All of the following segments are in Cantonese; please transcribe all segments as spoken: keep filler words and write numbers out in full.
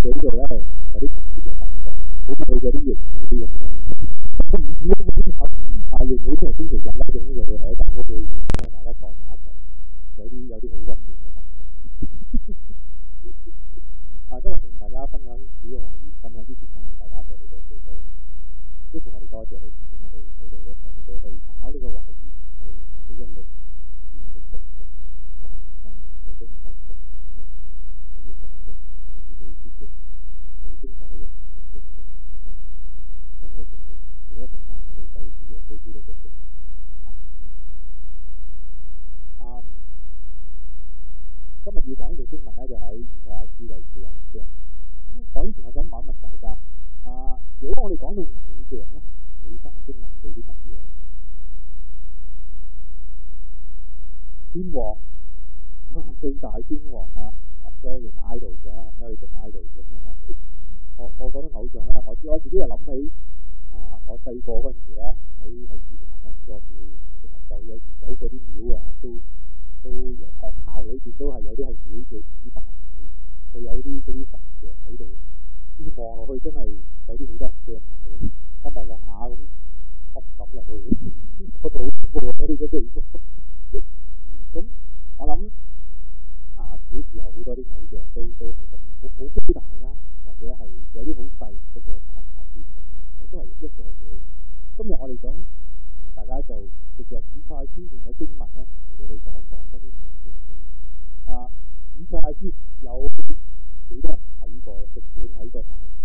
到呢度咧有啲特別嘅感覺，好似去咗啲營會咁樣。唔知有冇有啊？營會同星期日咧，總就會喺一間屋裏面咁啊，大家坐埋一齊，有啲有啲好溫暖嘅感覺。啊，今日同大家分享主嘅話語，分享之前咧，我哋大家一齊嚟到祈禱啊！呢個我哋多謝你，請我哋喺度一齊嚟到去搞呢個話語，我哋求你嘅靈與我哋同在，講俾聽嘅，我哋都能夠同感嘅。我要講嘅，我哋自己知嘅，好清楚嘅，信息俾到我哋聽嘅。多謝你，而家奉靠我哋救主耶穌基督嘅聖名。啊，嗯，今日要講嘅經文咧，就喺以賽亞書第四十六章。咁講之前，我想問一問大家，啊，如果我哋講到偶像咧，你心目中諗到啲乜嘢咧？天王，四大天王啊 ，Australian Idols 啊 ，American Idols 咁樣啦。我我講到偶像咧，我我自己又諗起啊，我細個嗰陣時咧，喺喺越南咧好多廟嘅，成日就有時走嗰啲廟啊，都都學校裏邊都係有啲係廟做主辦，佢有啲嗰啲神像喺度，望落去真係有啲好多人驚下嘅。我望望下咁，我唔敢入去，我好恐怖啊！我哋嘅地方。咁我諗啊，古時有好多啲偶像都都係咁，好好高大啦，或者係有啲好細嗰個擺埋一邊咁樣，都係一座嘢。今日我哋想同大家就藉著以賽亞書段嘅經文咧，嚟到去講講關於偶像嘅嘢。啊，以賽亞書有幾多人睇過？成本睇過晒嘅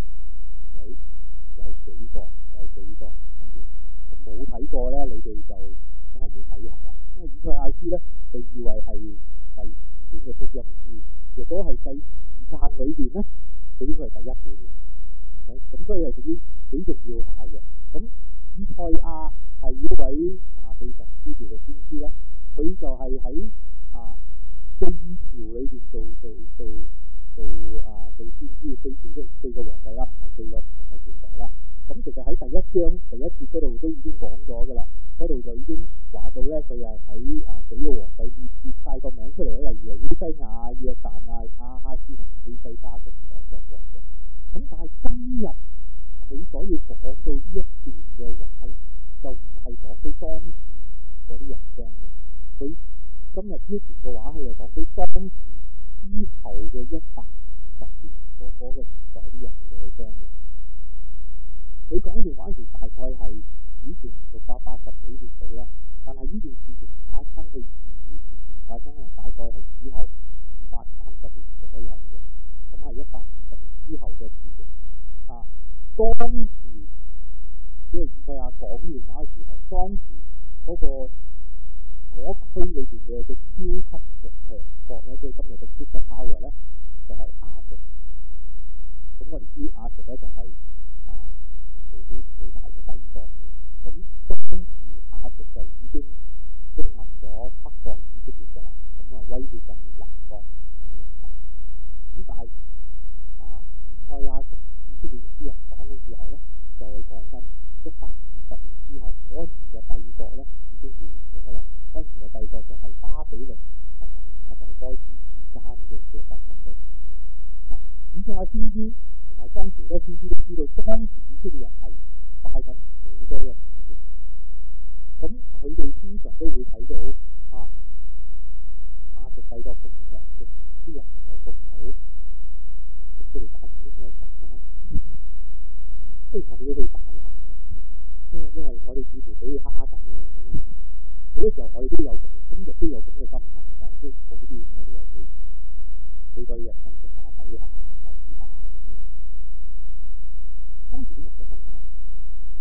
？OK， 有幾個？有幾個？跟住咁冇睇過咧，你哋就真係要睇下啦。因為以賽亞書咧，被譽為係第五本嘅福音書。如果係計時間裏邊咧，佢應該係第一本嘅。OK， 咁所以係屬於幾重要下嘅。咁以賽亞係一位啊被神呼召嘅先知啦，佢就係喺啊四朝裏邊做做做做啊做先知。四朝即係四個皇帝啦，唔係四個唔同嘅朝代啦。咁其實喺第一章第一節嗰度都已經講咗㗎啦，嗰度就已經話到咧，佢係喺啊幾個皇帝列列曬個名出嚟啦，例如係烏西亞、約旦啊、亞哈斯同埋希西家嗰時代作王嘅。咁但係今日佢所要講到呢一段嘅話咧，就唔係講俾當時嗰啲人聽嘅。佢今日呢一段嘅話，佢係講俾當時之後嘅一百五十年嗰嗰個時代啲人嚟到去聽嘅。佢講呢段話時大概係以前六百八十幾年到啦，但係呢件事情發生佢二年前前發生咧，大概係之後五百三十年左右嘅，咁係一百五十年之後嘅事情。啊，當時即係以賽亞講呢段話嘅時候，當時嗰、那個嗰區裏邊嘅嘅超級強強國咧，即係今日嘅 super power 咧，就係、是、亞述。咁我哋知亞述咧就係、是、啊。好好好大嘅帝國嚟，咁當時亞述就已經攻陷咗北國以色列㗎啦，咁啊威脅緊南國啊猶大。咁但係啊以賽亞同以色列啲人講嘅時候咧，就係講緊一百五十年之後，嗰陣時嘅帝國咧已經換咗啦。嗰陣時嘅帝國就係巴比倫同埋馬代波斯之間嘅嘅發生嘅事情。嗱、啊，以賽亞先知同埋當時好多先知都知道，當時以色列人係拜緊好多嘅偶像。咁佢哋通常都會睇到啊，亞述帝國咁強盛，啲人民又咁好，咁佢哋拜緊啲咩神咧？不如我哋都去拜下咯，因為因為我哋似乎俾佢蝦緊喎，咁啊好多時候我哋都有咁，今日都有咁嘅心態，但係即係好啲咁，我哋又會俾多啲 attention 下睇下，留意下咁樣。當時啲人嘅心態係咁樣，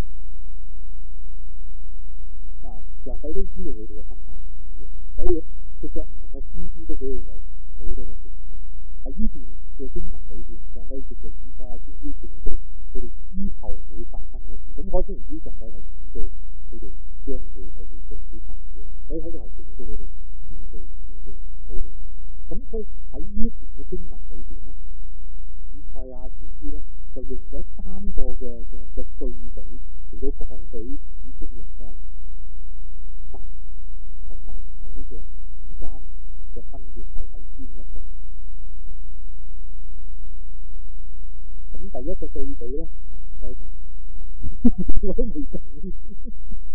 嗱，上帝都知道佢哋嘅心態係點樣，所以藉著唔同嘅先知都俾佢哋有好多嘅警告。喺呢段嘅經文裏邊，上帝藉著以賽亞先知警告佢哋之後會發生嘅事。咁可想而知，上帝係知道佢哋將會係會做啲乜嘢，所以喺度係警告佢哋千祈千祈唔好去拜。咁所以喺呢一段嘅經文裏邊咧，以賽亞先知咧就用咗三個嘅嘅嘅對比嚟到講俾以色列人聽，神同埋偶像之間嘅分別係喺邊一度。 第一個對比咧，唔該晒，我都未講呢啲。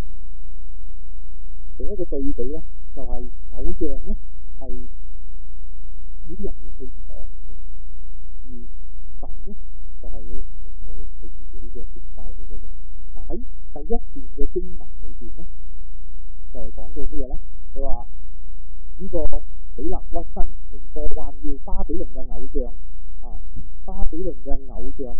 第一個對比咧，就係、是、偶像咧係呢啲人要去抬嘅，而神咧就係、是、要懷抱佢自己嘅敬拜佢嘅人。嗱、啊、喺第一段嘅經文裏邊咧，就係、是、講到咩咧？佢話呢個比勒屈身尼波彎腰，巴比倫嘅偶像啊，巴比倫嘅偶像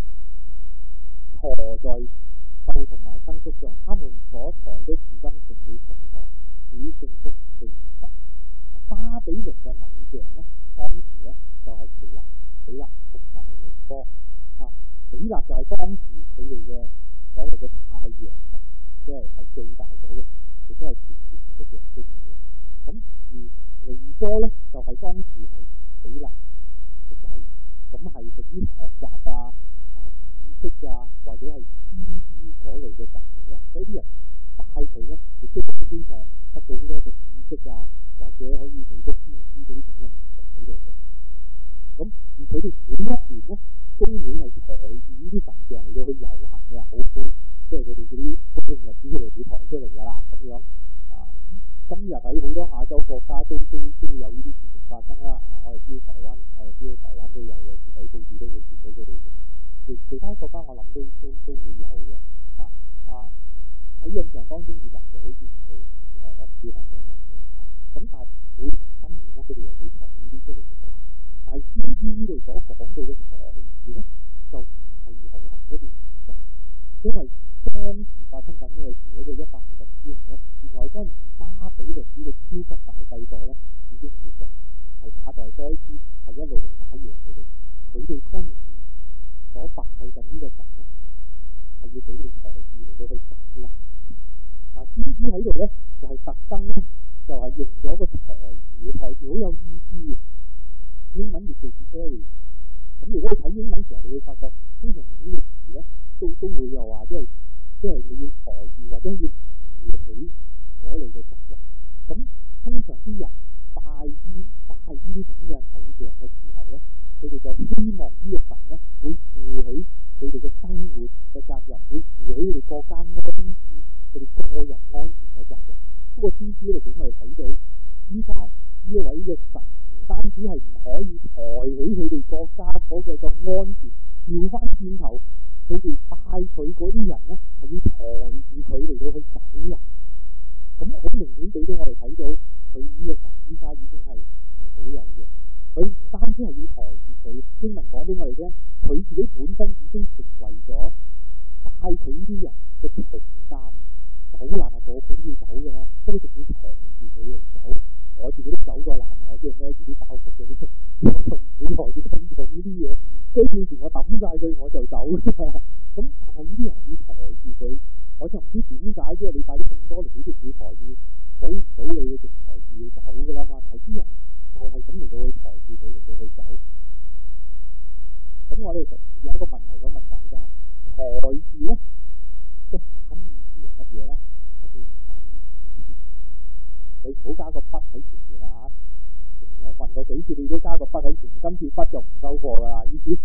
馱在獸同埋牲畜上，他們所抬的至今成了重馱，使聖僕疲乏。巴比倫嘅偶像咧，當時咧就係、是、毗勒、比勒同埋尼波啊。比勒就係當時佢哋嘅所謂嘅太陽神，即係係最大嗰個神，亦都係全權力嘅象徵嚟嘅。咁而尼波咧就係、是、當時係比勒嘅仔，咁係屬於學習啊、啊知識啊或者係先知嗰類嘅神嚟嘅，所以啲人拜佢咧，亦都希望得到好多嘅知識啊，或者可以彌補先知嗰啲咁嘅能力喺度嘅。咁而佢哋每一年咧都會係抬住呢啲神像嚟到去遊行嘅，好好即係佢哋嗰啲高興日子，佢哋會抬出嚟㗎啦，咁樣啊。今日喺好多亞洲國家都都都有呢啲事情發生啦。啊，我哋知道台灣，我哋知道台灣都有，有時睇報紙都會見到佢哋咁。其其他國家我諗都都都會有嘅。啊啊喺印象當中，越南就好似冇，咁我我唔知香港有冇啦。啊，咁但係每逢新年咧，佢哋又會抬呢啲出嚟遊行。但係先知呢度所講到嘅抬字咧，就唔係遊行嗰段時間，因為當時發生緊咩事咧？即係一百五十年之後咧，原來嗰陣時巴比倫呢個超級大帝國咧已經活咗，係馬代波斯係一路咁打贏佢哋，佢哋嗰陣時所拜緊呢個神咧係要俾佢哋抬住嚟到去走難。嗱，先知喺度咧就係特登咧就係、是、用咗個抬字嘅，抬字好有意思嘅，英文亦叫 carry。咁如果你睇英文時候，你會發覺通常用呢個字咧都都會又話即係即係你要抬住或者要負起嗰類嘅責任。咁通常啲人拜依拜呢啲咁嘅偶像嘅時候咧，佢哋就希望呢個神咧會負起佢哋嘅生活嘅責任，會負起佢哋國家安全、佢哋個人安全嘅責任。不過先知呢度俾我哋睇到，依家呢一位嘅神唔單止係唔可以抬起佢哋國家嗰嘅個安全，調翻轉頭，佢哋拜佢嗰啲人咧係要抬住佢嚟到去走難。咁好明顯俾到我哋睇到，佢呢個神依家已經係唔係好有用。佢唔單止係要抬住佢，經文講俾我哋聽，佢自己本身已經成為咗拜佢呢啲人嘅重擔。走難啊，個個都要走㗎啦，不過仲要抬住佢嚟走。我自己都走過難啊，我只係孭住啲包袱嘅啫，我就唔會抬住咁重呢啲嘢。需要時我抌晒佢我就走㗎啦。咁但係呢啲人要抬住佢，我就唔知點解，即係你拜咗咁多年，你都唔要抬住，保唔到你，你仲抬住佢走㗎啦嘛。但係啲人就係咁嚟到去抬住佢嚟到去走。咁我哋有一個問題想問大家，抬字咧個反義詞係乜嘢咧？我都要問反義詞。你唔好加個筆喺前面啊！我問過幾次，你都加個筆喺前面，今次筆就唔收貨㗎啦。意思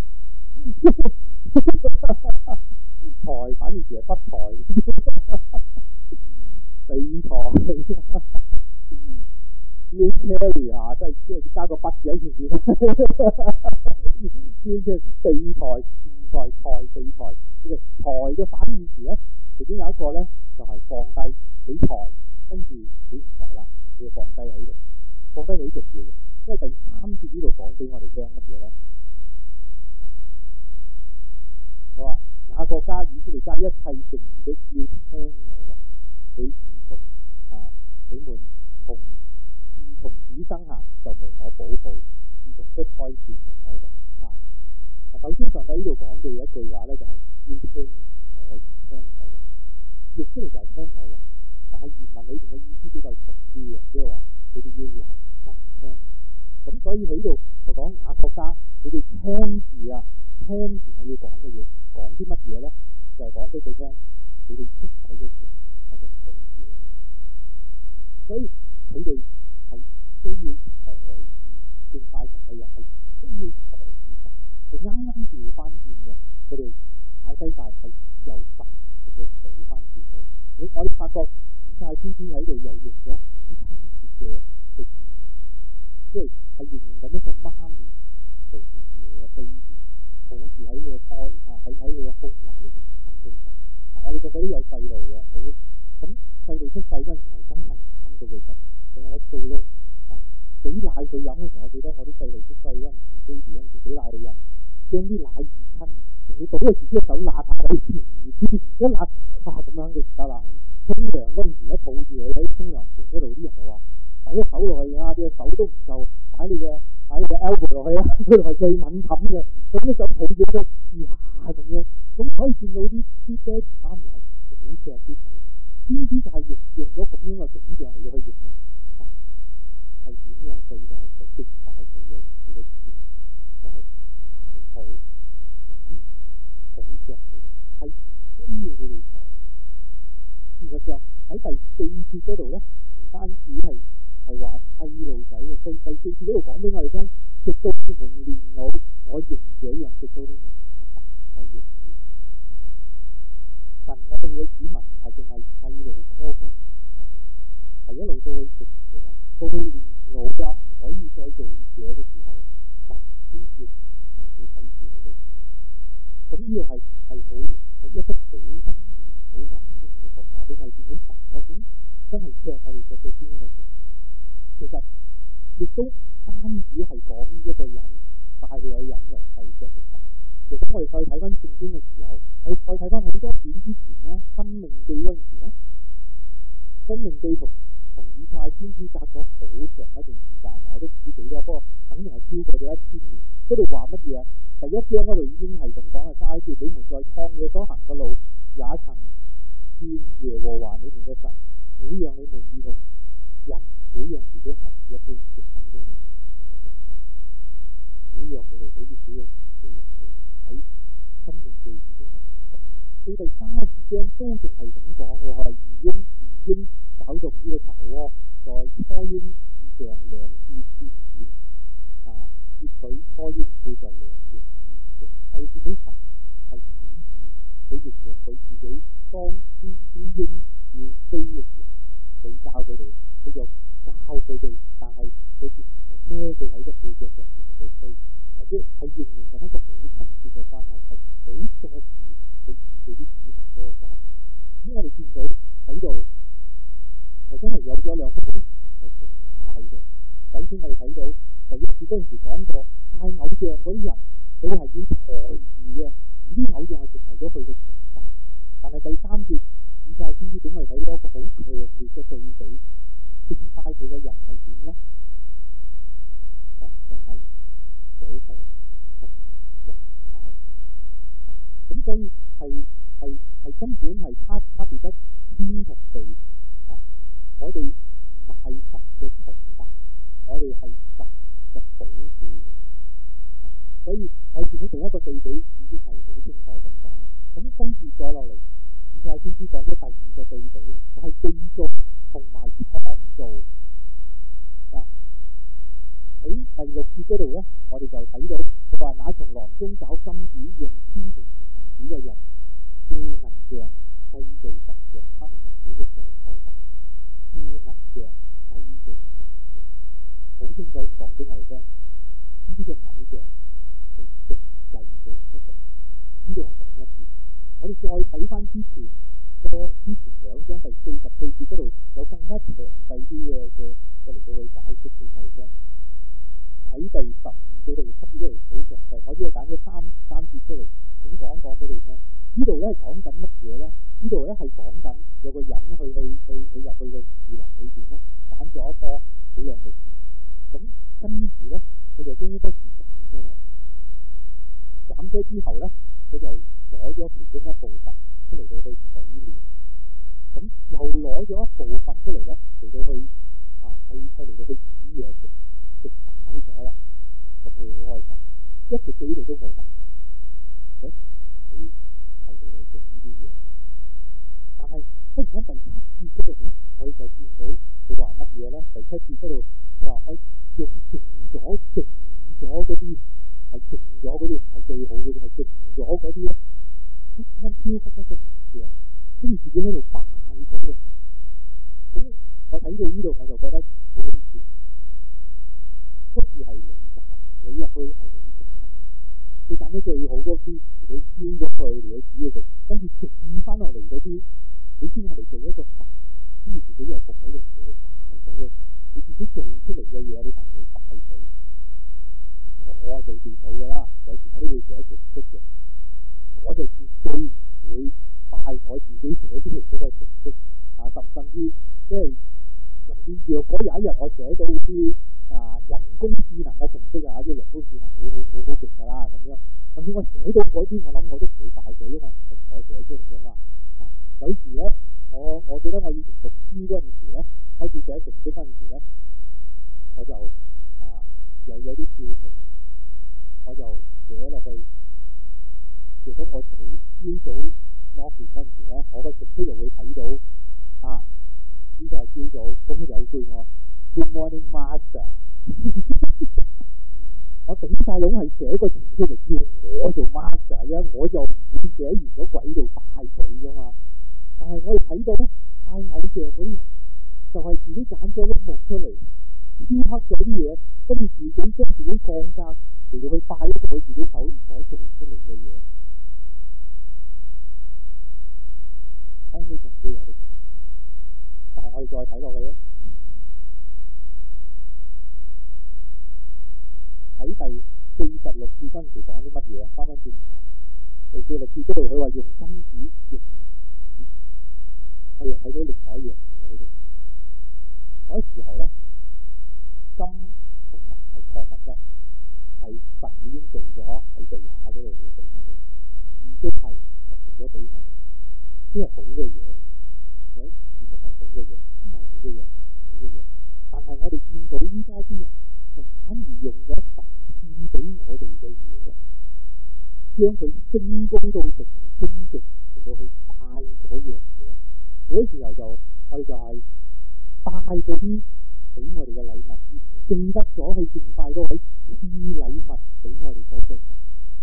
抬反義詞係不抬，被抬。已經 carry 下，即係即係加個筆字喺前面啦。先叫被抬，唔抬抬被抬。O.K. 抬嘅反義詞咧，其中有一個咧就係、是、放低。你抬，跟住你唔抬啦，你要放低喺度。放低好重要嘅，因為第三節呢度講俾我哋聽乜嘢咧？佢話雅各家、以色列家一切剩餘的，要聽我話。你自從啊，你們從自從子生下就蒙我保抱，自從出胎便蒙我懷胎。嗱，首先上帝呢度講到有一句話咧，就係、是、要聽我而聽我話，譯出嚟就係聽我話。但係原文裏邊嘅意思比較重啲嘅，即係話你哋要留心聽。咁所以佢呢度就講雅各家，你哋聽住啊，聽住我要講嘅嘢。講啲乜嘢咧？就係講俾佢聽，你哋出世嘅時候，我就抱住你嘅。所以佢哋係需要抬住敬拜神嘅人，係需要抬住神，係啱啱調掉翻轉嘅，佢哋擺低晒係由神嚟到抱翻住佢。你我哋發覺以賽亞先知喺度又用咗好親切嘅嘅字眼，即係係形容緊一個媽咪抱住佢個 baby， 抱住喺佢個胎啊，喺喺佢個胸懷裏邊攬到實。啊，我哋個個都有細路嘅，好咁細路出世嗰陣時，我哋真係攬到佢實，錫到窿啊！俾奶佢飲嘅時候，我記得我啲細路出世嗰陣時 ，baby 嗰陣時俾奶佢飲，驚啲奶熱親，仲要倒嗰時隻手辣下你知唔知？一辣哇咁樣嘅唔得啦！沖涼嗰陣時一抱住佢喺沖涼盆嗰度，啲人就話擺隻手落去啊，啲手都唔夠，擺你嘅擺你嘅 elbow 落去啦，嗰度係最敏感嘅，咁一手抱住佢試下咁樣，咁可以見到啲啲爹哋媽咪係好錫啲細路，呢啲就係用用咗咁樣嘅景象嚟到去形容神係點樣對待佢、敬拜佢嘅人、佢嘅子民，就係懷抱、攬住、好錫佢哋，係唔需要佢哋抬嘅。事實上喺第四節嗰度咧，唔單止係係話細路仔嘅，第第四節嗰度講俾我哋聽，直到你們年老，我仍這樣；直到你們發達，我仍然懷搋。神愛佢嘅子民唔係淨係細路哥嗰陣時愛，係一路到佢成長，到佢年老啦唔可以再做嘢嘅時候，神都仍然係會睇住佢嘅子民。咁呢度係係好係一幅好溫暖、好溫馨嘅圖畫俾我哋見到神究竟真係錫我哋錫到邊一個程度。其實亦都唔單止係講一個人帶佢個人由細錫到大。如果我哋再睇翻聖經嘅時候，我哋再睇翻好多卷之前咧，申命記嗰陣時咧，申命記同同以賽亞先知隔咗好長一段時間，我都唔知幾多，不過肯定係超過咗一千年。嗰度話乜嘢啊？第一章嗰度已經係咁講啦，三節，你們在曠野所行嘅路，也曾見耶和華你們嘅神撫養你們，如同人撫養自己孩子一般，直等到你們來到嘅地方，撫養佢哋好似撫養自己嘅仔。喺申命記已經係咁講啦，到第三十二章都仲係咁講喎，係魚翁魚鷹攪動呢個巢窩，在初嬰以上兩次扇剪啊，接取初嬰附在兩翼之上。我哋見到神係睇住佢，形容佢自己當啲啲鷹要飛嘅時候，佢教佢哋，佢就教佢哋，但係佢仍然係孭佢喺個背脊上邊嚟到飛，即係形容緊一個好親切嘅關係，係好錫住佢自己啲子民嗰個關係。咁我哋見到喺度係真係有咗兩幅好唔同嘅圖畫喺度。首先我哋睇到第一節嗰陣時講過，拜偶像嗰啲人，佢哋係要抬住嘅，而啲偶像係成為咗佢嘅重擔。但係第三節以賽亞先知俾我哋睇到一個好強烈嘅對比，敬拜佢嘅人係點咧？神就係保抱同埋懷搋，咁所以係係係根本係差差別得天同地啊！我哋唔係神嘅重擔，我哋係神嘅寶貝嚟嘅。所以我哋見到第一個對比已經係好清楚咁講啦。咁跟住再落嚟，以賽亞先知講咗第二個對比啦，就係被造同埋創造。嗱，喺第六節嗰度咧，我哋就睇到佢話：那從囊中找金子，用千秤平銀子嘅人，雇銀匠製造神像，他們又俯伏又叩拜。雇銀匠製造神像，好清楚咁講俾我哋聽，呢啲嘅偶像係被製造出嚟。呢度係講一節，我哋再睇翻之前個之前兩章第四十四節嗰度有更加詳細啲嘅嘅嘅嚟到去解釋俾我哋聽。喺第十二到第十七節嗰度好詳細，我只係揀咗三三節出嚟，咁講講俾你聽。呢度咧係講緊乜嘢咧？呢度咧係講緊有個人咧去去去去入去個樹林裏邊咧，揀咗一棵好靚嘅樹，咁跟住咧佢就將呢棵樹斬咗落嚟，斬咗之後咧，佢就攞咗其中一部分出嚟到去取暖，咁又攞咗一部分出嚟咧嚟到去啊去去嚟到去煮嘢食，食飽咗啦，咁佢好開心，一直到呢度都冇問題。誒，佢係嚟到做呢啲嘢嘅，但係忽然間第七節嗰度咧，我哋就見到佢話乜嘢咧？第七節嗰度佢話我用剩咗剩咗嗰啲係剩咗嗰啲，唔係最好嗰啲，係剩靜咗嗰啲咧，咁突然間雕刻一個神像，跟住自己喺度拜嗰個神。咁我睇到呢度我就覺得好好笑。嗰樹係你揀，你入去係你揀，你揀咗最好嗰啲嚟到燒咗佢，嚟到煮嘢食，跟住剩翻落嚟嗰啲，你先我嚟做一個神，跟住自己又伏喺度嚟到去拜嗰個神。你自己做出嚟嘅嘢，你反而去拜佢。我我係做電腦㗎啦，有時我都會寫程式嘅，我就絕對唔會拜我自己寫出嚟嗰個程式啊，甚甚至即係甚至若果有一日我寫到啲啊人工智能嘅程式啊，即係人工智能好好好好勁㗎啦咁樣，甚至我寫到嗰啲，我諗我都唔會拜佢，因為係我寫出嚟㗎嘛。啊，有時咧，我我記得我以前讀書嗰陣時咧，開始寫程式嗰陣時咧，我就啊又有啲調皮。我就寫落去。如果我早朝早落完嗰陣時咧，我個程式又會睇到啊，呢、這個係朝早，咁有句我 Good morning master 。我頂晒籠係寫個程式嚟叫我做 master 啫，我就唔會寫完咗鬼度拜佢噶嘛。但係我哋睇到拜偶像嗰啲人，就係、是、自己揀咗碌木出嚟，雕刻咗啲嘢，跟住自己將自己降格。嚟到去拜一個佢自己手所做出嚟嘅嘢，聽起上都有啲怪。但係我哋再睇落去咧，喺第四十六節嗰陣時講啲乜嘢啊？翻返轉頭，第四十六節嗰度佢話用金子、用銀子，我哋又睇到另外一樣嘢喺度。嗰時候咧，金同銀係礦物質。係神已經做咗喺地下嗰度嘅俾我哋，樹都係實成咗俾我哋，呢係好嘅嘢嚟嘅。樹木係好嘅嘢，金係好嘅嘢，神係好嘅嘢。但係我哋見到依家啲人就反而用咗神賜俾我哋嘅嘢，將佢升高到成為終極嚟到去拜嗰樣嘢。嗰時候就我哋就係拜嗰啲俾我哋嘅禮物，而唔記得咗去敬拜嗰位賜禮物俾我哋嗰個神。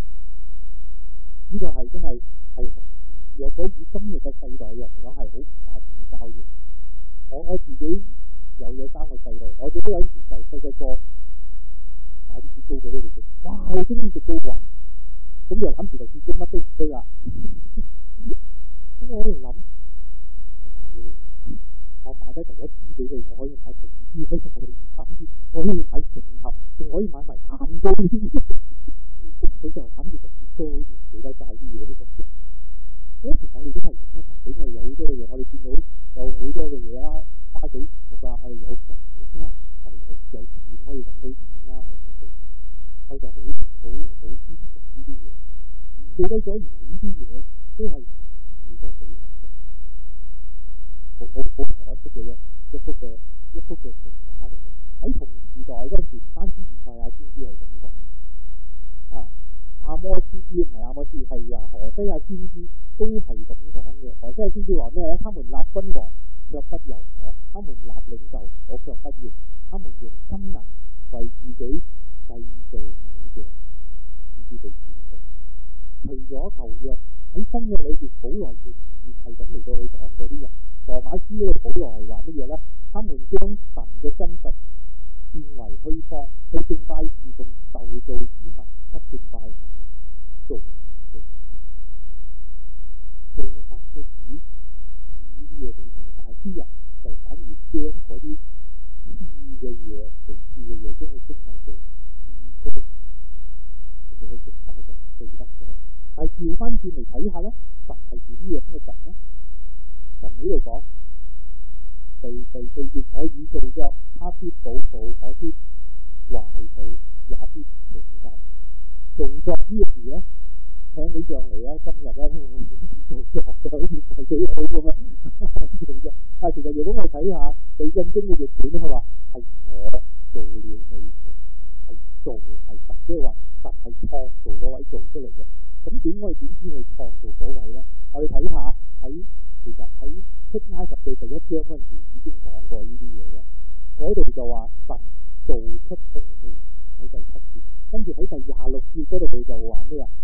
呢、這個係真係係，若果以今日嘅世代嘅人嚟講，係好唔划算嘅交易。我我自己有有三個細路，我記得有時就細細個買啲雪糕俾佢哋食，哇！佢中意食到暈，咁就攬住個雪糕乜都唔識啦。咁我喺度諗，我買俾你。我買低第一支俾你，我可以買第二支，可以買第三支，我可以買成盒，仲可以買埋蛋糕添。佢就攬住個雪糕，好似唔記得晒啲嘢咁。嗰時我哋都係咁嘅，神俾我哋有好多嘅嘢，我哋見到有好多嘅嘢啦，花草樹木啦，我哋有房屋啦，我哋有有錢可以揾到錢啦，我哋有地位，我哋就好好好尊重呢啲嘢，唔記得咗原來呢啲嘢都係神賜過俾我哋。好好好可惜嘅一一幅嘅一幅嘅圖畫嚟嘅。喺同時代嗰陣時，唔單止以賽亞先知係咁講啊，阿摩司唔係阿摩司係啊何西阿先知都係咁講嘅。何西阿先知話咩咧？他們立君王卻不由我，他們立領袖我卻不認，他們用金銀為自己製造偶像，以致被剪除。除咗舊約，喺新約裏邊，保羅仍然係咁嚟到去講嗰啲人。羅馬書嗰度保羅係話乜嘢咧？他們將神嘅真實變為虛謊，去敬拜侍奉受造之物，不敬拜那造物嘅主。造物嘅主賜呢啲嘢俾我哋，但係啲人就反而將嗰啲賜嘅嘢、被賜嘅嘢，將佢升為做至高，嚟到去敬拜就唔記得咗。但係調翻轉嚟睇下咧，神係點樣嘅神咧？神喺度講，第第四節，我已造作，他必保抱，我必懷抱，也必拯救。造作呢個字咧，聽起上嚟咧，今日咧聽我講造作嘅，好似唔係幾好咁啊！造作啊，其實如果我睇下對印中嘅譯本咧，佢話係我做了你們，係做係神，即係話神係創造嗰位做出嚟嘅。咁點我哋點知佢創造嗰位咧？我哋睇下喺。其實喺出埃及記第一章嗰陣時已經講過呢啲嘢啦，嗰度就話神造出空氣喺第七節，跟住喺第廿六節嗰度就話咩啊？按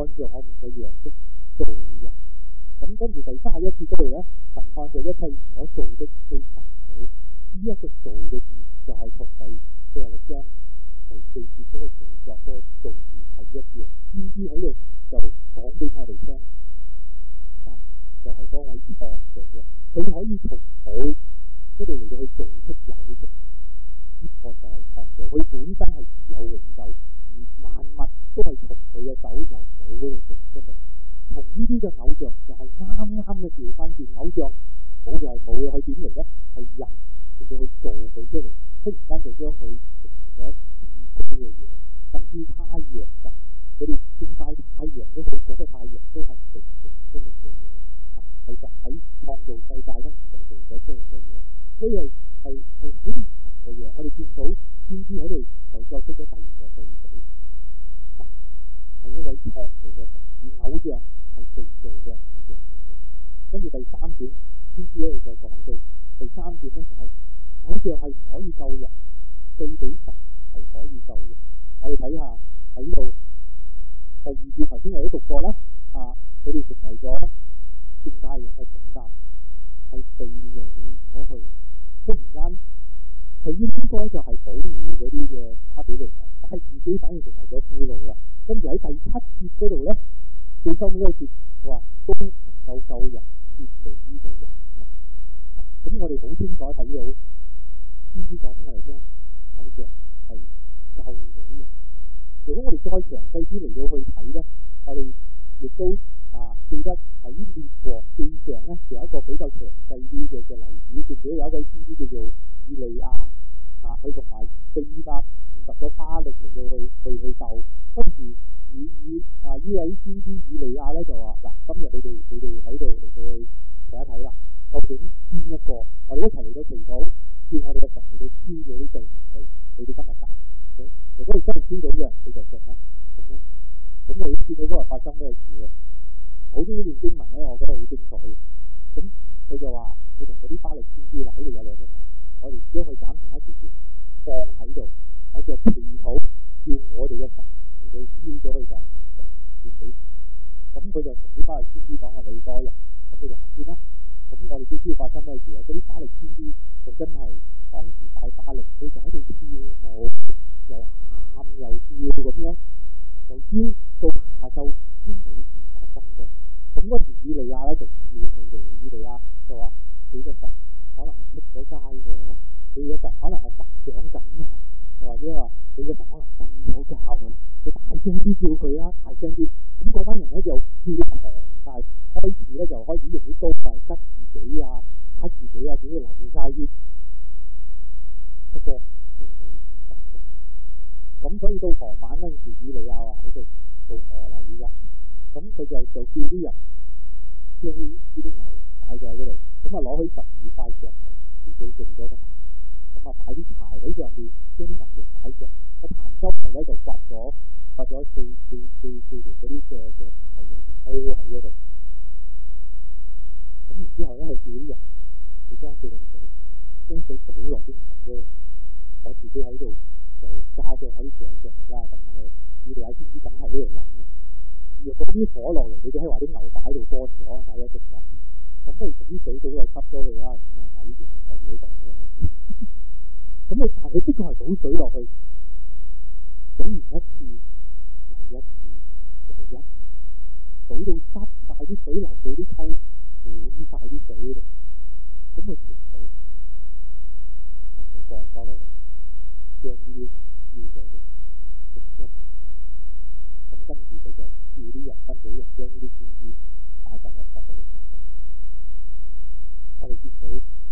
按照我們嘅樣式造人。咁跟住第三十一節嗰度咧，神看著一切所做的都甚好。呢一個做嘅字就係同第四十六章第四節嗰個造作嗰個造字係一樣。先知喺度就講俾我哋聽，神就係嗰位創造嘅，佢可以從冇嗰度嚟到去做出有出嚟。呢個就係創造，佢本身係自有永久，而萬物都係從佢嘅手由冇嗰度做出嚟。同呢啲嘅偶像就係啱啱嘅調翻轉，偶像冇就係冇嘅，佢點嚟咧？係人嚟到去做佢出嚟，忽然間就將佢成為咗至高嘅嘢，甚至太陽神佢哋敬拜太陽都好，嗰個太陽都係被做出嚟嘅嘢啊，係神喺創造世界嗰陣時就做咗出嚟嘅嘢，所以係係係好唔同嘅嘢。我哋見到先知喺度就作出咗第二個對比，神係一位創造嘅神，而偶像係被造嘅偶像嚟嘅。跟住第三點，先知咧就講到第三點咧就係、是、偶像係唔可以救人，對比神係可以救人。我哋睇下喺度第二節，頭先我都讀過啦，啊，佢哋成為咗敬拜人嘅重擔，係被擄咗去。忽然間，佢應該就係保護嗰啲嘅巴比倫人，但係自己反而成為咗俘虜啦。跟住喺第七節嗰度咧，最收尾嗰節話都能夠救人脫離呢個患難。嗱，咁我哋好清楚睇到，先知講俾我哋聽，偶像係救到人。如果我哋再詳細啲嚟到去睇咧，我哋亦都啊記得喺列王記上咧，有一個比較詳細啲嘅嘅例子。記唔記得有一位先知叫做以利亞啊？佢同埋四百五十個巴力嚟到去去去鬥。嗰時以以啊呢位先知以利亞咧就話：嗱，今日你哋你哋喺度嚟到去睇一睇啦，究竟邊一個？我哋一齊嚟到祈禱，叫我哋嘅神嚟到燒咗啲祭物去。你哋今日揀。Okay? 如果你真係燒到嘅，你就信啦。咁樣，咁我哋見到嗰日發生咩事喎？好中意呢段經文咧，我覺得好精彩嘅。咁佢就話：佢同嗰啲巴力先知嗱，呢度有兩隻牛，我哋將佢斬成一條條放喺度，我就祈禱，叫我哋嘅神嚟到燒咗去當燔祭獻俾神。咁佢就同啲巴力先知講話：你多人，咁你哋行先啦。咁我哋都知道發生咩事啊？嗰啲巴力先知就真係當時拜巴力，佢就喺度跳舞，又喊又叫咁樣，由朝到下晝都冇事發生過。咁嗰時以利亞咧就笑佢哋，以利亞就話：你嘅神可能係出咗街喎，你嘅神可能係默想緊啊，又或者話你嘅神可能瞓咗覺啊，你大聲啲叫佢啦，大聲啲。咁嗰班人咧就叫到狂晒，開始咧就開始用啲刀嚟拮自己啊，打自己啊，整到流晒血。不過都冇事發生。咁所以到傍晚嗰陣時，以利亞話：O.K. 到我啦，依家。咁佢就就叫啲人將呢啲牛擺咗喺嗰度，咁啊攞起十二塊石頭嚟到做咗個壇，咁啊擺啲柴喺上面，將啲牛肉擺上面，個壇周圍咧就刮咗刮咗四四四四條嗰啲嘅嘅大嘅溝喺嗰度。咁然之後咧，佢叫啲人去裝四桶水，將水倒落啲牛嗰度。我自己喺度就加上我啲想像嚟啦，咁我以利亞先知梗係喺度諗啊。若果啲火落嚟，你哋係話啲牛擺喺度乾咗，曬咗成日，咁不如同啲水倒落吸咗佢啦。咁啊，呢段係我自己講嘅。咁佢但係佢的確係倒水落去，倒完一次又一次又一次，倒到濕晒啲水，流到啲溝滿晒啲水喺度。咁佢祈禱，神就降火落嚟，將呢啲牛燒咗佢，成為咗燔祭。咁跟住佢就叫啲人吩咐啲人將呢啲先知帶晒落火嗰度殺晒佢。我哋見到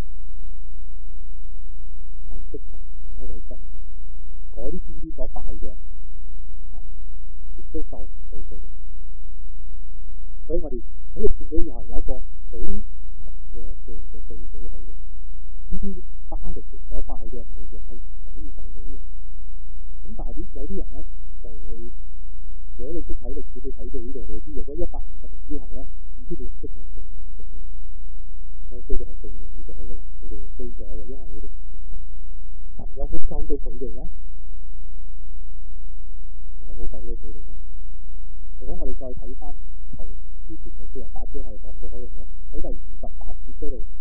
係的確係一位真神，嗰啲先知所拜嘅係亦都救唔到佢哋。所以我哋喺度見到又係有一個好唔同嘅嘅嘅對比喺度。呢啲巴力所拜嘅偶像係可以救到人，咁但係啲有啲人咧就會。如果你識睇歷史，你睇到呢度，你知如果一百五十年之後咧，以色列人的確係被擄咗嘅，誒佢哋係被擄咗嘅啦，佢哋係追咗嘅，因為佢哋唔明白。神有冇救到佢哋咧？有冇救到佢哋咧？如果果我哋再睇翻頭之前嘅四十八章，我哋講過嗰度咧，喺第二十八節嗰度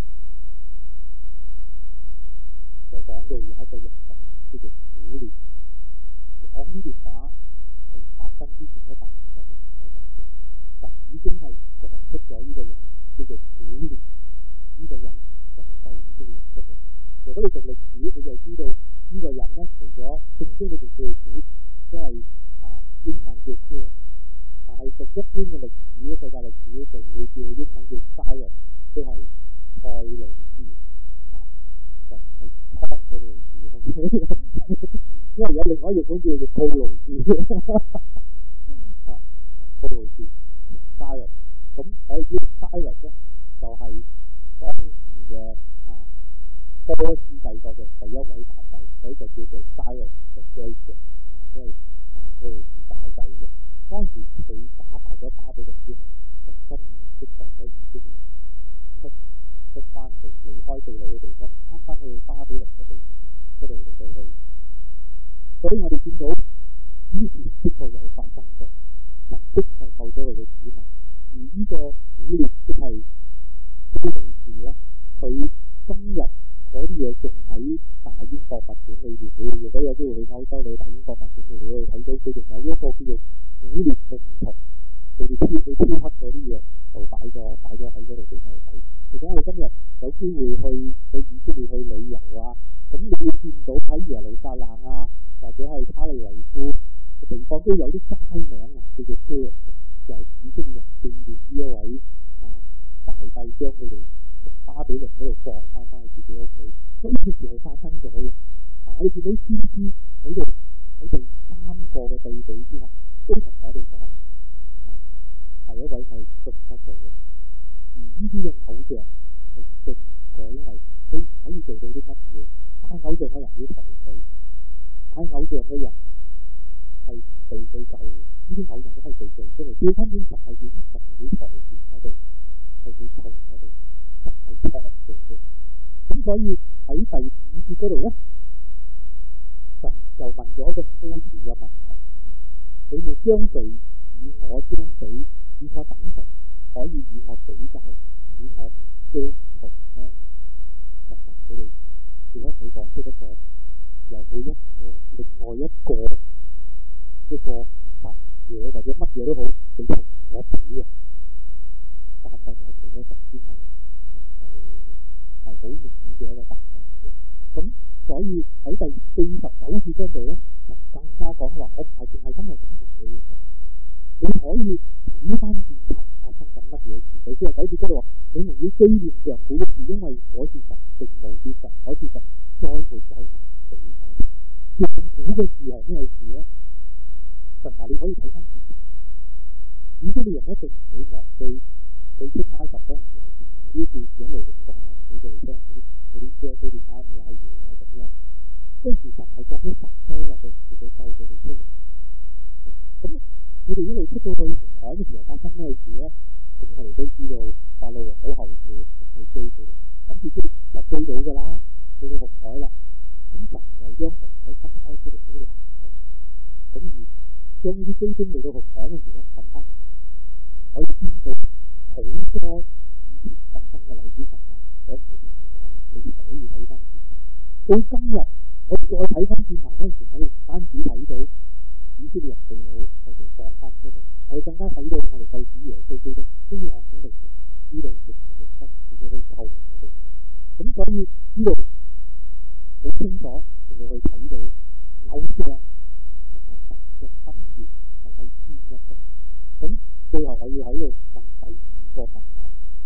就講到有一個人咁樣叫做古列，講呢段話係發生之前一百五十年，我忘記神已經係講出咗呢個人叫做古列，呢、這個人就係救以色列人出嚟。如果你讀歷史，你就知道呢個人咧，除咗聖經裏邊叫佢古，因為啊英文叫 Curus， 但係讀一般嘅歷史、世界歷史就會叫英文叫 Cyrus， 即係塞路士啊，就唔係湯告路士 ，OK？ 因為有另外一譯本叫做告路士啊，告路士 Cyrus。咁我哋知道 Cyrus 咧就係、是、當時嘅啊。波斯帝國嘅第一位大帝，所以就叫做 Cyrus the Great 嘅，啊，即係啊告路士大帝嘅。當時佢打敗咗巴比倫之後，就真係釋放咗以色列人出出翻離離開被擄嘅地方，翻翻去巴比倫嘅地方嗰度嚟到去。所以我哋見到呢事的確有發生過，神的確係救咗佢嘅子民。而呢個古列即係告路士咧，佢今日嗰啲嘢仲喺大英博物館裏邊。你如果有機會去歐洲，你大英博物館度你可以睇到，佢仲有一個叫做古列命銅，佢哋挑佢挑刻嗰啲嘢就擺咗擺咗喺嗰度俾我哋睇。如果我哋今日有機會去去以色列去旅遊啊，咁你會見到喺耶路撒冷啊，或者係他利維夫嘅地方都有啲街名啊，叫做 Curus 嘅，就係以色列人紀念呢一位啊大帝將佢哋從巴比倫嗰度放翻翻去自己屋企，所以呢件事係發生咗嘅。嗱，我哋見到先知喺度喺第三個嘅對比之下，都同我哋講神係一位我哋信得過嘅人。而呢啲嘅偶像係信過，因為佢唔可以做到啲乜嘢，拜偶像嘅人要抬佢，拜偶像嘅人係唔被佢救嘅。呢啲偶像都係被做出嚟。調翻轉神係點？神係會抬住我哋，係會救我哋。神係創造嘅，咁所以喺第五節嗰度咧，神就問咗一個操詞嘅問題：你們將誰與我相比，與我等同，可以與我比較，使我們相同呢？神問佢哋，你可唔可以講出一個有冇一個另外一個一個神嘢或者乜嘢都好，你同我比啊？答案就係除咗神之外。係好明顯嘅一個答案嚟嘅。咁所以喺第四十九節嗰度咧，神更加講話：我唔係淨係今日咁同你哋講，你可以睇翻轉頭發生緊乜嘢事。第四十九節嗰度話：你們要追念上古嘅事，因為我是神，並無別神，我是神，再沒有能比我哋。上古嘅事係咩事咧？神話你可以睇翻轉頭，以色列人一定唔會忘記佢出埃及嗰陣時係點啊！呢啲故事一路咁講落嚟俾佢哋聽，嗰啲嗰啲即係爹哋媽咪阿爺啊咁樣。嗰陣時神係降咗十災落去，嚟到救佢哋出嚟。咁佢哋一路出到去紅海嘅時候發生咩事咧？咁我哋都知道法老王好後悔，咁去追佢哋，諗住追就追到㗎啦，去到紅海啦。咁神又將紅海分開出嚟俾佢哋行過。咁而將呢啲追兵嚟到紅海嗰陣時咧，撳翻埋。嗱，我哋見到好多以前發生嘅例子，神話我唔係淨係講啊，你可以睇翻轉頭。到今日我哋再睇翻轉頭嗰陣時，我哋唔單止睇到以色列人被擄係被放翻出嚟，我哋更加睇到我哋救主耶穌基督都落咗嚟呢度成為肉身，嚟到去救我哋嘅。咁所以呢度好清楚嚟到去睇到偶像同埋神嘅分別係喺邊一度。咁最後我要喺度問第二個問題。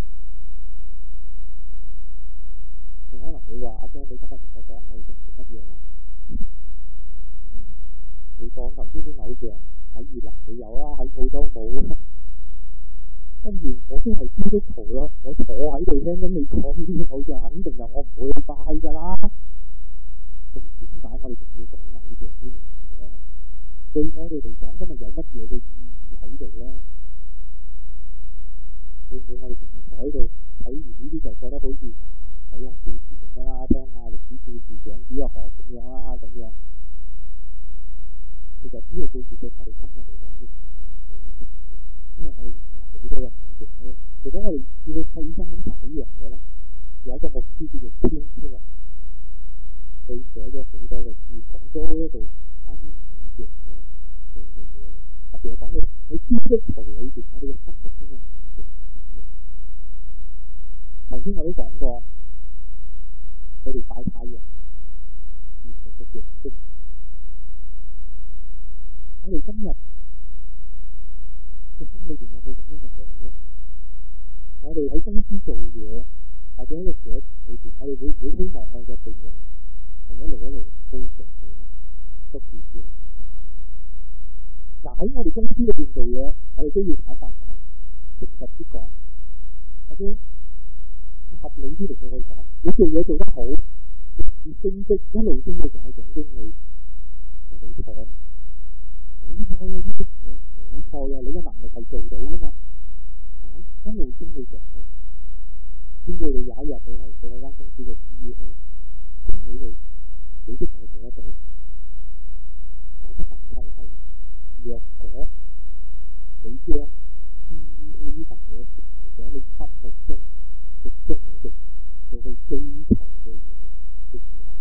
你可能會話：阿 Ken，你今日同我講偶像做乜嘢咧？你講頭先啲偶像喺越南你有啦，喺澳洲冇啦。跟住我都係基督徒咯，我坐喺度聽緊你講呢啲偶像，肯定就我唔會去拜㗎啦。咁點解我哋仲要講偶像呢回事咧？對我哋嚟講，今日有乜嘢嘅意義喺度咧？會唔會我哋淨係坐喺度睇完呢啲就覺得好似啊睇下故事咁樣啦，聽下歷史故事、長子學咁樣啦咁樣？其實呢個故事對我哋今日嚟講，仍然係好重我哋仍然有好多嘅偶像喺度。如果我哋要去細心咁查呢樣嘢咧，有一個牧師叫做 Tim Keller，佢寫咗好多嘅書，講咗好多度關於偶像嘅嘅嘅嘢嚟，特別係講到喺基督徒裏邊，我哋嘅心目中嘅偶像係點樣。頭先我都講過，佢哋拜太陽神，權力嘅象徵。我哋今日嘅心裏邊有冇咁樣嘅嚮往？我哋喺公司做嘢，或者喺個社群裏邊，我哋會唔會希望我哋嘅地位係一路一路咁高上去咧？個權越嚟越大咧？嗱，喺我哋公司裏邊做嘢，我哋都要坦白講，誠實啲講，或者合理啲嚟到去講，你做嘢做得好，你升職一路升到上去總經理，有冇錯咧？冇錯嘅，呢樣嘢冇錯嘅，你嘅能力係做到噶嘛，係咪？一路升你上去，升到你有一日你係你係間公司嘅 C E O， 恭喜你，你的確係做得到。但係個問題係，若果你將 C E O 呢份嘢成為咗你心目中嘅終極要去追求嘅嘢嘅時候，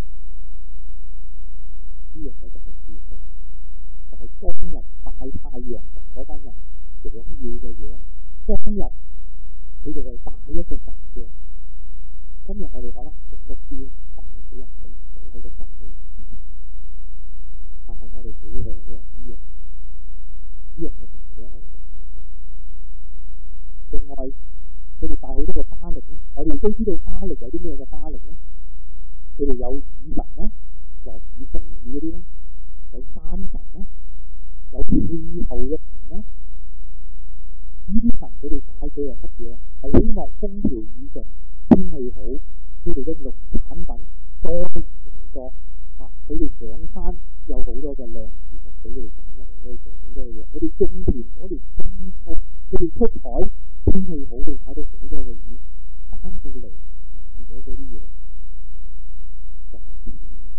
呢樣嘢就係權力。就係當日拜太陽神嗰班人想要嘅嘢。當日佢哋係拜一個神像，今日我哋可能醒目啲，拜俾人睇唔到喺個心裏，但係我哋好嚮往呢樣嘢，呢樣嘢成為咗我哋嘅偶像。另外，佢哋拜好多個巴力咧，我哋亦都知道巴力有啲咩嘅巴力咧？佢哋有雨神啦，落雨風雨嗰啲啦。有山神啦，有氣候嘅神啦，呢啲神佢哋拜佢係乜嘢？係希望風調雨順，天氣好，佢哋嘅農產品多而又多啊！佢哋上山有好多嘅靚樹木俾佢哋斬落嚟，可以做好多嘢。佢哋種田嗰年豐收，佢哋出海天氣好，佢哋睇到好多嘅魚，翻到嚟賣咗嗰啲嘢就係錢啊！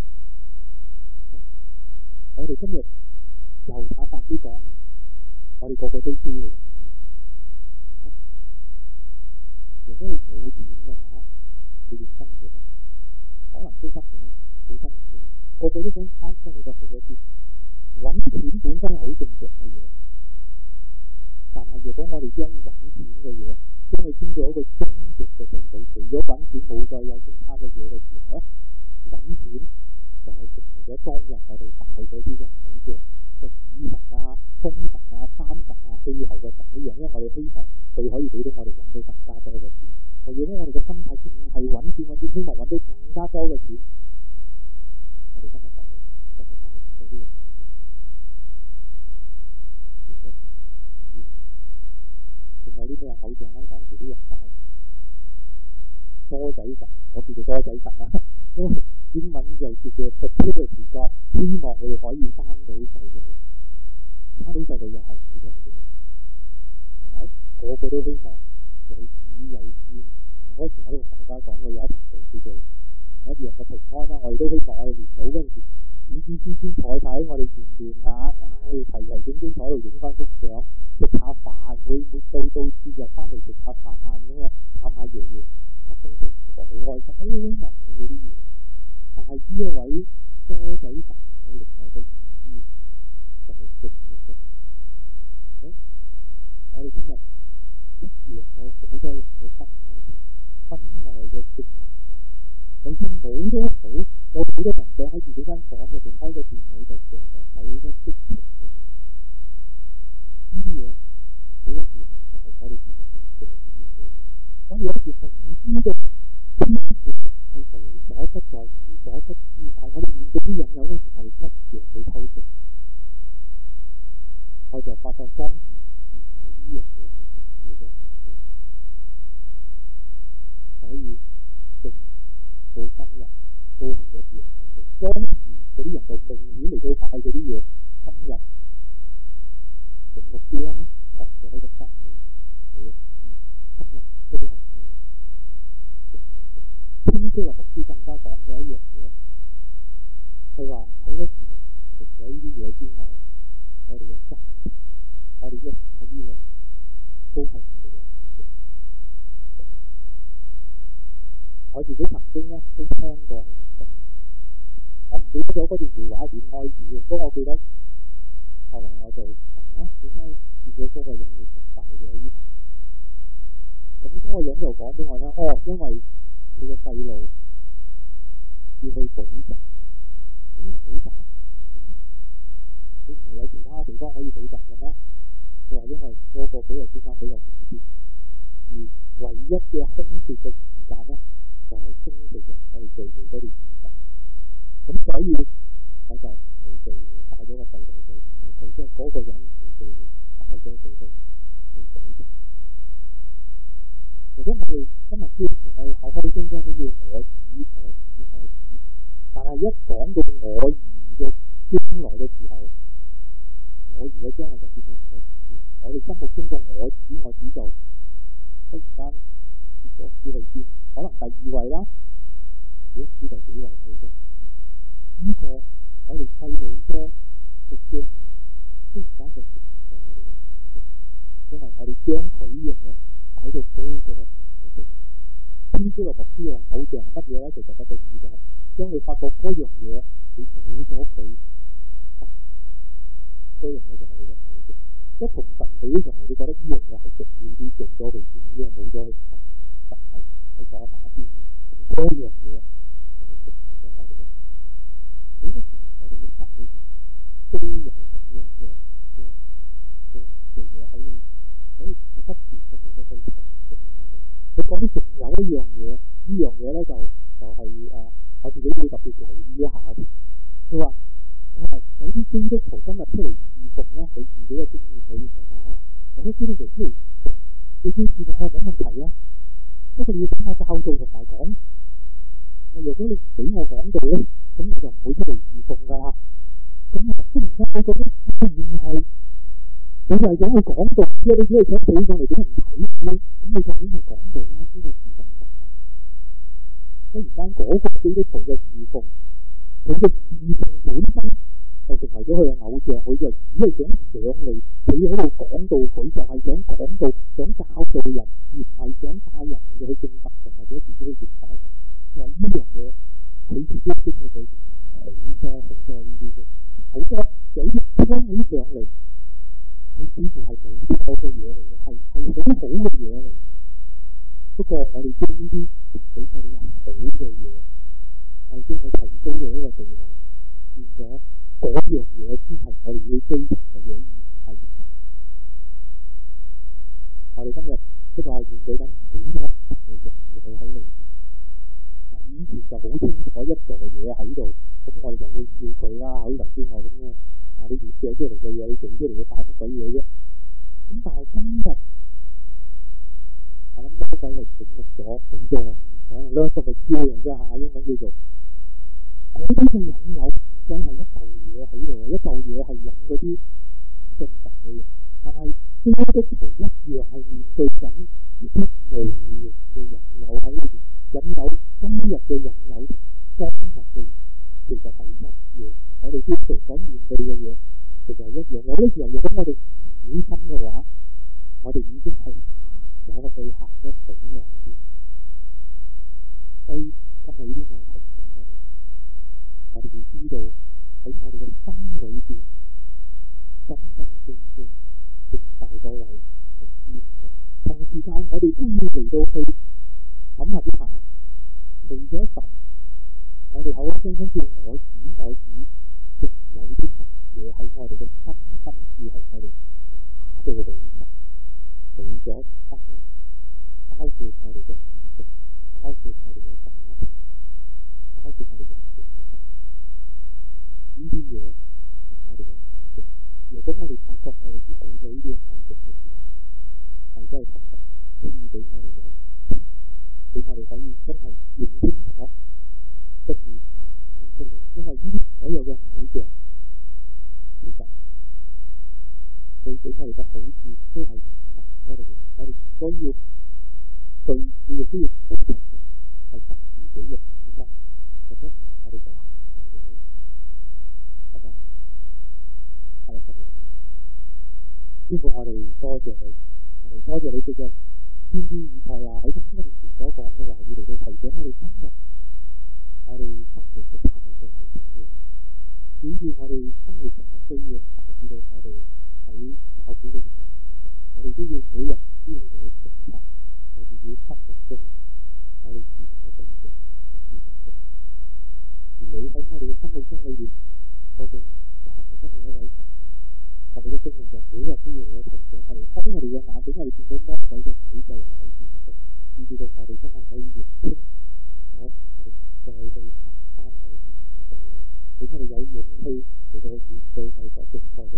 我哋今日又坦白啲講，我哋個個都需要揾錢，係咪？如果你冇錢嘅話，你點生活啊？可能都得嘅，好辛苦啦。個個都想翻生活得好一啲，揾錢本身係好正常嘅嘢。但係如果我哋將揾錢嘅嘢，將佢升到一個終極嘅地步，除咗揾錢冇再有其他嘅嘢嘅時候咧，揾錢就係成為咗當日我哋拜嗰啲嘅偶像，個雨神啊、風神啊、山神啊、氣候嘅神一樣，因為我哋希望佢可以俾到我哋揾到更加多嘅錢。如果我哋嘅心態淨係揾錢揾錢，希望揾到更加多嘅錢，我哋今日就係、是、就係、是、拜緊嗰啲嘅偶像。其實錢仲有啲咩偶像咧？當時啲人拜多仔神，我叫做多仔神啦，因為英文就叫做 fertility god， 希望佢哋可以生到細路，生到細路又係冇錯嘅喎，係咪？個個都希望有子有孫。啊，嗰時我都同大家講過，有一堂道叫做唔一樣嘅平安啦。我哋都希望我哋年老嗰陣時，子子孫孫坐晒喺我哋前邊嚇，唉齊齊整整坐喺度影翻幅相，食下飯，每每到到節日翻嚟食下飯咁啊，探下爺爺嫲嫲公公婆婆好開心。我都希望冇嗰啲嘢。但係呢一位多仔神有另外嘅意思，就係性慾嘅神。Okay? 我哋今日一樣有好多人有婚外情、婚外嘅性行為，就算冇都好，有好多人病喺自己間房入邊開個電腦就上網睇好多色情嘅嘢。呢啲嘢好多時候就係我哋心目中想要嘅嘢。我哋有時明知道天父係無所不在、無所不知，但係我哋面對啲引誘嗰時，我哋一樣去偷食。我就發覺當時原來呢樣嘢係重要嘅，我哋嘅神。所以性到今日都係一樣喺度。當時嗰啲人就明顯嚟到拜嗰啲嘢，今日醒目啲啦，藏咗喺個心裏邊，冇人知。今日都係我哋嘅偶像。天主教牧師更加講咗一樣嘢，佢話好多時候除咗呢啲嘢之外，我哋嘅家庭，我哋嘅世依路都係我哋嘅偶像。我自己曾經咧都聽過係咁講，我唔記得咗嗰段會話點開始嘅，不過我記得後來我就問啊，點解見到嗰個人嚟崇拜嘅呢排？咁嗰個人就講俾我聽，哦，因為佢嘅細路要去補習，咁又補習，咁你唔係有其他地方可以補習嘅咩？佢話因為嗰個補習先生比較好啲，而唯一嘅空缺嘅時間咧，就係星期日我哋聚會嗰段時間。咁所以我就唔嚟聚會，帶咗個細路去，唔係佢，即係嗰個人唔嚟聚會，帶咗佢去去補習。如果我哋今日基督徒，我哋口口聲聲都要我子我子我子，但係一講到我兒嘅將來嘅時候，我兒嘅將來就變咗我子。我哋心目中個我子我子就忽然間跌咗唔知去邊，可能第二位啦，或者唔知第幾位，我哋都唔知。呢個我哋細佬哥嘅將來忽然間就成為咗我哋嘅偶像，因為我哋將佢呢樣嘢擺到高過神嘅地位。天主教牧師話偶像係乜嘢咧？其實嘅定義就係將你發覺嗰樣嘢你冇咗佢，嗰樣嘢就係你嘅偶像。一同神比起上嚟，你覺得呢樣嘢係重要啲，做咗佢先，因為冇咗佢神，神係喺左馬邊咧。咁嗰樣嘢就係成為咗我哋嘅偶像。好多時候我哋嘅心裏邊都有咁樣嘅嘅嘅嘅嘢喺裏邊，所以係不斷咁嚟到去提醒我哋。佢講啲仲有一樣嘢，呢樣嘢咧就就係、是、啊，我自己會特別留意一下嘅。佢話佢話有啲基督徒今日出嚟侍奉咧，佢自己嘅經驗裏邊就講話，有啲基督徒出嚟侍奉，你叫侍奉我冇問題啊，不過你要俾我教導同埋講。如果你唔俾我講道咧，咁我就唔會出嚟侍奉噶啦。咁我忽然間你覺得原來你就係想去講道，即係你只係想企上嚟俾人睇咧，咁你究竟係講道啦，因為侍奉神啊？忽然間嗰個基督徒嘅侍奉，佢嘅侍奉本身就成為咗佢嘅偶像，佢就只係想上嚟企喺度講道，佢就係想講道，想教導人，而唔係想帶人嚟到去敬拜神或者自己去敬拜神。佢話呢樣嘢，佢自己經歷裏邊有好多好多呢啲嘅事情，好多有啲聽起上嚟係似乎係冇錯嘅嘢嚟嘅，係係好好嘅嘢嚟嘅。不過我哋將呢啲神俾我哋嘅好嘅嘢，我哋將佢提高到一個地位，變咗嗰樣嘢先係我哋要追尋嘅嘢，而唔係神。我哋今日的確係面對緊好多唔同嘅引誘喺裏邊。以前就好清楚一座嘢喺度，咁我哋就會笑佢啦。好似頭先我咁樣啊，你寫出嚟嘅嘢，你做出嚟嘅拜乜鬼嘢啫？咁但係今日我諗魔鬼係醒目咗好多啊！啊，兩個咪超人啫嚇，英文叫做嗰啲嘅引誘，唔再係一嚿嘢喺度，一嚿嘢係引嗰啲唔信神嘅人，但係基督徒一樣係面對緊一啲無形嘅引誘喺裏邊。引誘今日嘅引誘同當日嘅其實係一樣，我哋基督徒所面對嘅嘢其實係一樣。有啲時候如果我哋唔小心嘅話，我哋已經係行咗落去，行咗好耐添。所以今日呢啲就提醒我哋，我哋要知道喺我哋嘅心裏邊真真正正敬拜嗰位係邊個。同時間我哋都要嚟到去諗下啲下，除咗神，我哋口口聲聲叫我子我子，仲有啲乜嘢喺我哋嘅心深處係我哋打到好實，冇咗唔得咧？包括我哋嘅侍奉，包括我哋嘅家庭，包括我哋日常嘅生活，呢啲嘢係我哋嘅偶像。如果我哋發覺我哋有咗呢啲嘅偶像嘅時候，我哋真係求神賜俾我哋有，俾我哋可以真係認清楚，跟住行翻出嚟。因為呢啲所有嘅偶像，其實佢俾我哋嘅好處都係從神嗰度嚟。我哋所要對要需要 focus 嘅係神自己嘅本身。如果唔係，我哋就行錯咗。咁啊，我一齊嚟祈禱。天父，我哋多謝你，我哋多謝你藉着先知以賽亞喺咁多年前所講嘅話語嚟到提醒我哋今日我哋生活嘅態度係點樣，表現我哋生活上嘅需要，大致到我哋喺教會裏邊嘅事情，我哋都要每日都嚟到去省察我自己心目中我哋侍奉嘅對象係邊一個，而你喺我哋嘅心目中裏邊究竟就係咪真係一位神呢？求你嘅聖靈就每日都要嚟到提醒我哋，開我哋嘅眼，俾我哋見到魔鬼嘅詭計係喺邊一度，以至到我哋真係可以認清嗰時我哋再去行翻我哋以前嘅道路，俾我哋有勇氣嚟到去面對我哋所做錯嘅